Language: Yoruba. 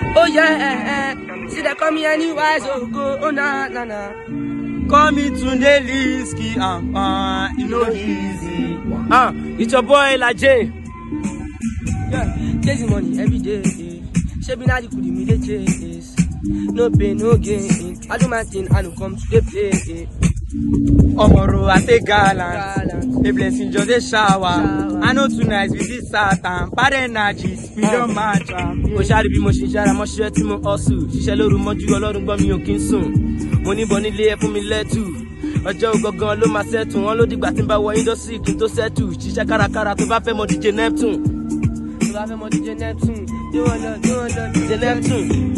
Oh yeah, see they call me anyways, oh go, oh na na na. Call me Tunde Liski, you know easy. It's your boy Laje. Yeah, chasing money every day. Shaping how you could immediate chase. No pain, no gain. I do my thing, I don't come to the play. Omoro, I take gallant. A blessing just a shower. I know tonight with this Satan. Bad energies, we don't match. Mo shari bi mo shijara, mo share ti mo hustle. Ṣiṣẹ́ lóru mọ́jú Ọlọ́run gbọ́ mi ò kí n sùn. Mo ní bọ̀ nílé ẹ fún mi lẹ́tù. Ọjọ́ gangan ló máa ṣẹ́tù. Wọ́n ló dìgbà tí n bá wọ industry kí n tó ṣẹ́tù. Ṣiṣẹ́ kárakára tó bá fẹ́ mọ DJ Neptune. Tó bá fẹ́ mọ DJ Neptune. DJ Neptune.